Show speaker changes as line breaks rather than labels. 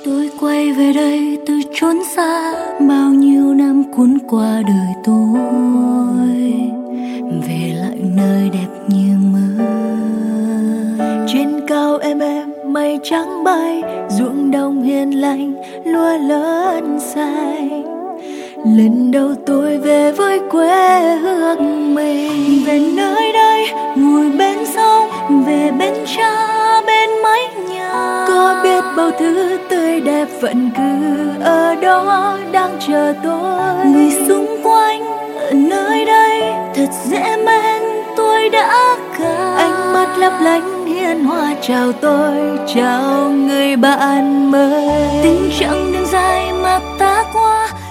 Tôi quay về đây từ chốn xa, bao nhiêu năm cuốn qua đời tôi, về lại nơi đẹp như mơ. Trên cao em mây trắng bay, ruộng đồng hiền lành lúa lớn xanh. Lần đầu tôi về với quê hương mình, về nơi đây ngồi bên sông, về bên cha bên mái nhà. Có biết bao thứ tươi đẹp vẫn cứ ở đó đang chờ tôi. Người xung quanh ở nơi đây thật dễ mến, tôi đã cả. Ánh mắt lấp lánh hiền hòa chào tôi, chào người bạn mới. Tình chẳng đường dài mà ta qua,